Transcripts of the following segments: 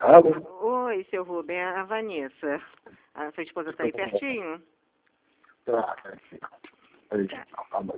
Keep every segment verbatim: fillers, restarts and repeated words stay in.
Alô? Oi, seu Rubem, é a Vanessa. A sua esposa está aí pertinho? Tá. Aí, Tá. calma.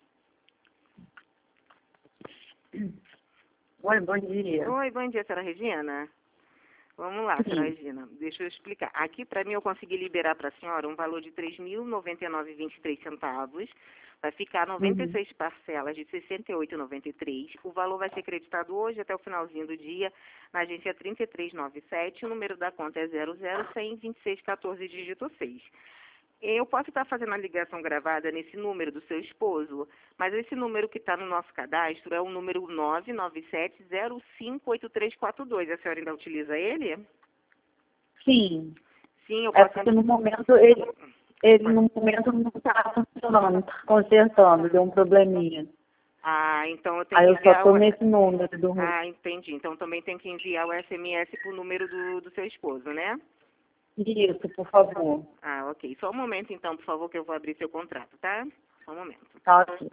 Oi, bom dia. Oi, bom dia, senhora Regina. Vamos lá, senhora Regina. Deixa eu explicar. Aqui, para mim, eu consegui liberar para a senhora um valor de três mil e noventa e nove reais e vinte e três centavos. Vai ficar noventa e seis Uhum. parcelas de sessenta e oito reais e noventa e três centavos. O valor vai ser creditado hoje até o finalzinho do dia na agência trinta e três noventa e sete. O número da conta é zero zero cem vinte e seis quatorze, dígito seis. Eu posso estar fazendo a ligação gravada nesse número do seu esposo, mas esse número que está no nosso cadastro é o número nove nove sete zero cinco oito três quatro dois. A senhora ainda utiliza ele? Sim. Sim, eu É posso... porque no momento ele, ele no momento não está funcionando, não está consertando, deu um probleminha. Ah, então eu tenho Aí que eu só enviar estou o... nesse número do Ru- Ah, entendi. Então também tem que enviar o S M S para o número do, do seu esposo, né? Isso, por favor. Ah, ok. Só um momento então, por favor, que eu vou abrir seu contrato, tá? Só um momento. Tá ok.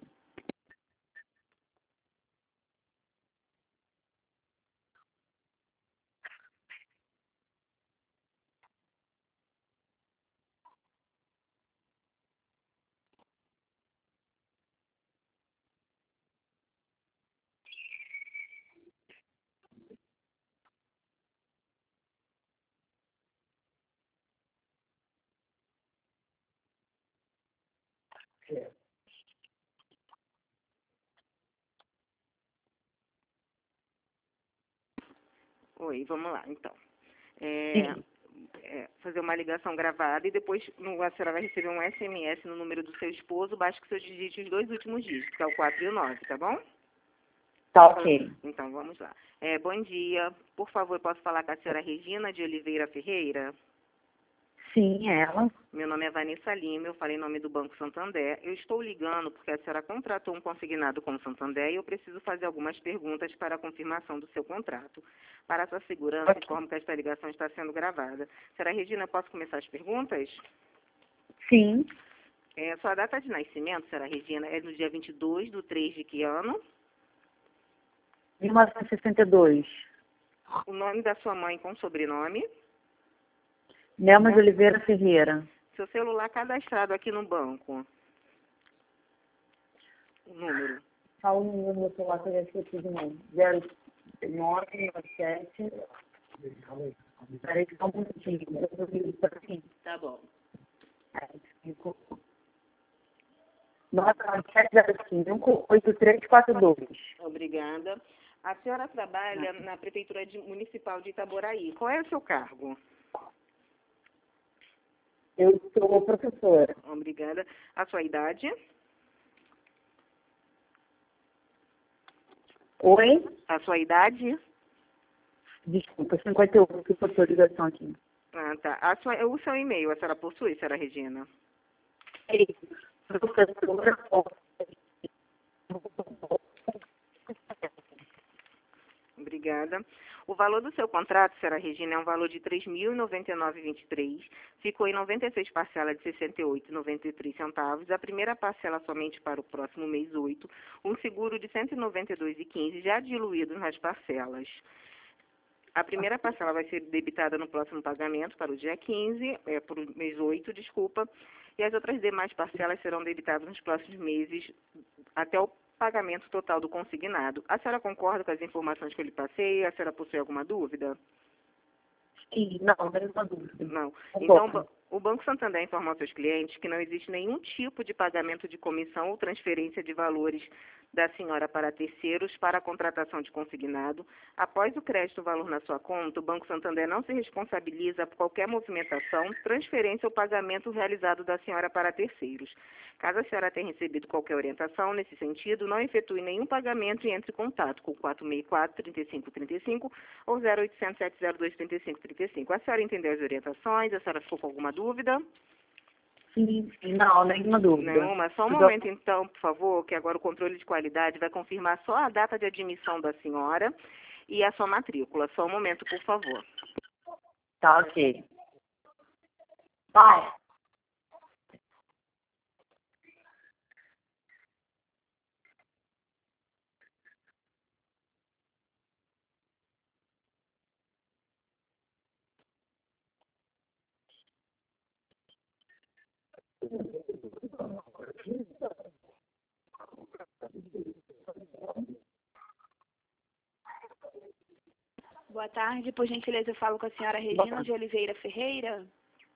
Oi, vamos lá, então. É, Sim. é, fazer uma ligação gravada e depois no, a senhora vai receber um S M S no número do seu esposo, basta que o senhor digite os dois últimos dígitos, que é o quatro e o nove, tá bom? Tá ok. Então, vamos lá. É, bom dia. Por favor, posso falar com a senhora Regina de Oliveira Ferreira? Sim, ela. Meu nome é Vanessa Lima, eu falei em nome do Banco Santander. Eu estou ligando porque a senhora contratou um consignado com o Santander e eu preciso fazer algumas perguntas para a confirmação do seu contrato. Para a sua segurança, Ok. informo que esta ligação está sendo gravada. Senhora Regina, posso começar as perguntas? Sim. É, sua data de nascimento, senhora Regina, é no dia vinte e dois de três de que ano? mil novecentos e sessenta e dois. O nome da sua mãe com sobrenome? Nelma de Oliveira Ferreira. Seu celular cadastrado aqui no banco? O número? Fala o número do meu celular que eu já esqueci de novo. zero nove nove sete. Peraí, só um minutinho. Eu vou vir isso aqui. Tá bom. nove nove sete zero cinco oito três quatro dois. Obrigada. A senhora trabalha na Prefeitura de- Municipal de Itaboraí. Qual é o seu cargo? Eu sou professora. Obrigada. A sua idade? Oi? A sua idade? Desculpa, cinquenta e oito, que foi a sua ligação aqui. Ah, tá. A sua, o seu e-mail, a senhora possui, senhora Regina? Ei, professora, Obrigada. O valor do seu contrato, senhora Regina, é um valor de três mil e noventa e nove reais e vinte e três centavos. Ficou em noventa e seis parcelas de sessenta e oito reais e noventa e três centavos. A primeira parcela somente para o próximo mês oito. Um seguro de cento e noventa e dois reais e quinze centavos, já diluído nas parcelas. A primeira parcela vai ser debitada no próximo pagamento para o dia quinze, é, para o mês oito, desculpa. E as outras demais parcelas serão debitadas nos próximos meses até o pagamento total do consignado. A senhora concorda com as informações que eu lhe passei? A senhora possui alguma dúvida? sim, não, nenhuma dúvida. Não. Um Então, pouco. o Banco Santander informa aos seus clientes que não existe nenhum tipo de pagamento de comissão ou transferência de valores da senhora para terceiros para a contratação de consignado. Após o crédito valor na sua conta, o Banco Santander não se responsabiliza por qualquer movimentação, transferência ou pagamento realizado da senhora para terceiros. Caso a senhora tenha recebido qualquer orientação nesse sentido, não efetue nenhum pagamento e entre em contato com quatro seis quatro, três cinco três cinco ou zero oitocentos, sete zero dois, três cinco três cinco. A senhora entendeu as orientações? A senhora ficou com alguma dúvida? Sim, sim, não, nenhuma dúvida. Nenhuma? Só um Eu momento então, por favor, que agora o controle de qualidade vai confirmar só a data de admissão da senhora e a sua matrícula. Só um momento, por favor. Tá, ok. Vai. Boa tarde, por gentileza eu falo com a senhora Regina de Oliveira Ferreira.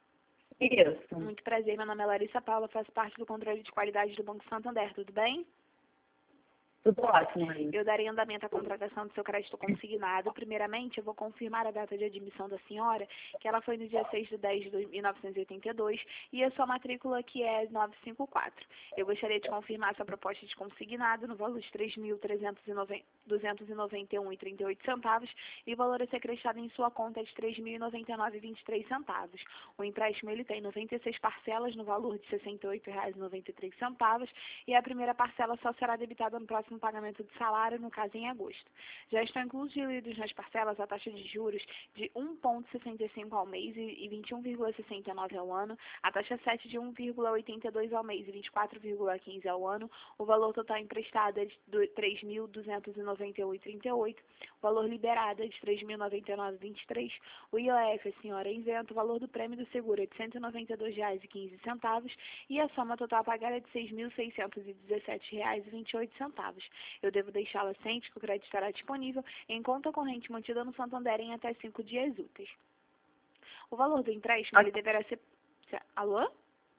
Isso. Muito prazer, meu nome é Larissa Paula, faço parte do controle de qualidade do Banco Santander, tudo bem? Tudo ótimo aí. Eu darei andamento à contratação do seu crédito consignado. Primeiramente, eu vou confirmar a data de admissão da senhora, que ela foi no dia seis de dez de mil novecentos e oitenta e dois, e a sua matrícula que é novecentos e cinquenta e quatro. Eu gostaria de confirmar sua proposta de consignado no valor de três mil duzentos e noventa e um reais e trinta e oito centavos e o valor a ser acreditado em sua conta é de três mil e noventa e nove reais e vinte e três centavos. O empréstimo ele tem noventa e seis parcelas no valor de sessenta e oito reais e noventa e três centavos e a primeira parcela só será debitada no próximo pagamento de salário, no caso em agosto. Já estão incluídos nas parcelas a taxa de juros de um vírgula sessenta e cinco ao mês e vinte e um vírgula sessenta e nove ao ano, a taxa sete de um vírgula oitenta e dois ao mês e vinte e quatro vírgula quinze ao ano, o valor total emprestado é de três mil duzentos e noventa e um reais e trinta e oito centavos, o valor liberado é de três mil e noventa e nove reais e vinte e três centavos, o I O F a senhora é isento, o valor do prêmio do seguro é de cento e noventa e dois reais e quinze centavos e a soma total a pagar é de seis mil seiscentos e dezessete reais e vinte e oito centavos. Eu devo deixá-la ciente que o crédito estará disponível em conta corrente mantida no Santander em até cinco dias úteis. O valor do empréstimo ele deverá ser... Alô?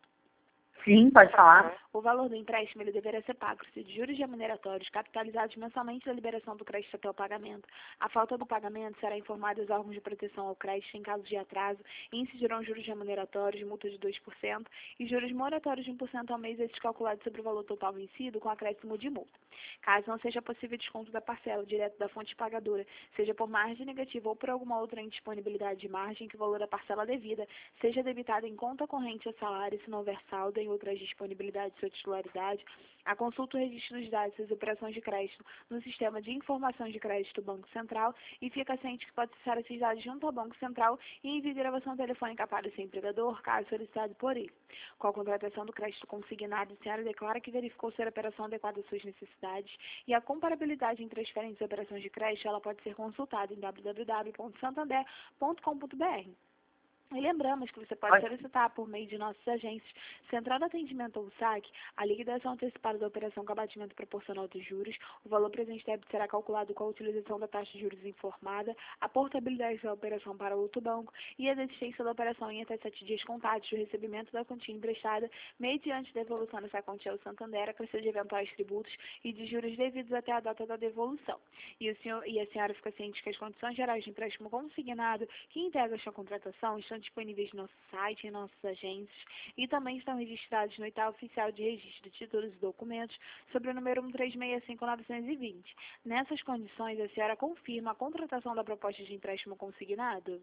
Sim, pode falar. O valor do empréstimo ele deverá ser pago se de juros remuneratórios capitalizados mensalmente da liberação do crédito até o pagamento. A falta do pagamento será informada aos órgãos de proteção ao crédito em caso de atraso e incidirão juros remuneratórios, multa de dois por cento e juros moratórios de um por cento ao mês, esses calculados sobre o valor total vencido com acréscimo de multa. Caso não seja possível desconto da parcela direto da fonte pagadora, seja por margem negativa ou por alguma outra indisponibilidade de margem, que o valor da parcela devida seja debitado em conta corrente a salário se não houver saldo em outras disponibilidades de sua titularidade, a consulta o registro dos dados das operações de crédito no Sistema de Informações de Crédito do Banco Central e fica ciente que pode acessar esses dados junto ao Banco Central e envie gravação telefônica para o seu empregador, caso solicitado por ele. Com a contratação do crédito consignado, a senhora declara que verificou ser a operação adequada às suas necessidades e a comparabilidade entre as diferentes operações de crédito ela pode ser consultada em w w w ponto santander ponto com ponto b r. E lembramos que você pode solicitar por meio de nossas agências, Central de Atendimento ou S A C, a liquidação antecipada da operação com abatimento proporcional dos juros, o valor presente débito será calculado com a utilização da taxa de juros informada, a portabilidade da operação para outro banco e a desistência da operação em até sete dias contados do recebimento da quantia emprestada, mediante devolução dessa quantia ao Santander, a crescer de eventuais tributos e de juros devidos até a data da devolução. E, o senhor, e a senhora fica ciente que as condições gerais de empréstimo consignado que integram esta contratação estão disponíveis no nosso site, em nossas agências, e também estão registrados no Itá Oficial de Registro de Títulos e Documentos, sobre o número um três seis cinco nove dois zero. Nessas condições, a senhora confirma a contratação da proposta de empréstimo consignado?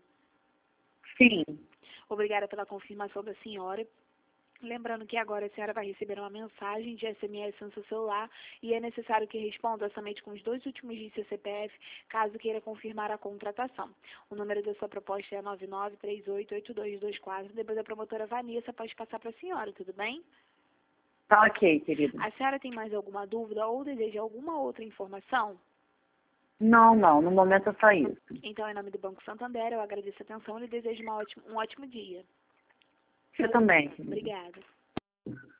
Sim. Obrigada pela confirmação da senhora. Lembrando que agora a senhora vai receber uma mensagem de S M S no seu celular e é necessário que responda somente com os dois últimos dígitos do seu C P F, caso queira confirmar a contratação. O número da sua proposta é nove nove três oito oito dois dois quatro. Depois a promotora Vanessa pode passar para a senhora, tudo bem? Tá ok, querida. A senhora tem mais alguma dúvida ou deseja alguma outra informação? Não, não. No momento é só isso. Então, em nome do Banco Santander, eu agradeço a atenção e lhe desejo uma ótima, um ótimo dia. Você também, querida. Obrigada.